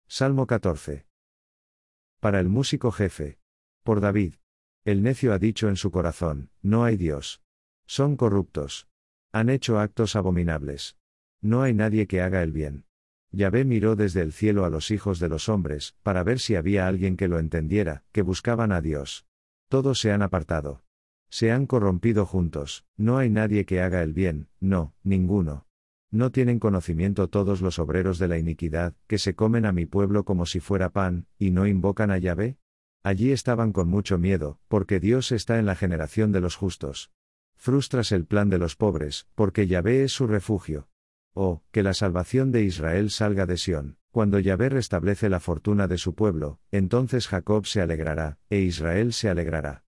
Salmo 14. Para el músico jefe. Por David. El necio ha dicho en su corazón, no hay Dios. Son corruptos. Han hecho actos abominables. No hay nadie que haga el bien. Yahvé miró desde el cielo a los hijos de los hombres, para ver si había alguien que lo entendiera, que buscaban a Dios. Todos se han apartado. Se han corrompido juntos, no hay nadie que haga el bien, no, ninguno. ¿No tienen conocimiento todos los obreros de la iniquidad, que se comen a mi pueblo como si fuera pan, y no invocan a Yahvé? Allí estaban con mucho miedo, porque Dios está en la generación de los justos. Frustras el plan de los pobres, porque Yahvé es su refugio. Oh, que la salvación de Israel salga de Sión, cuando Yahvé restablece la fortuna de su pueblo, entonces Jacob se alegrará, e Israel se alegrará.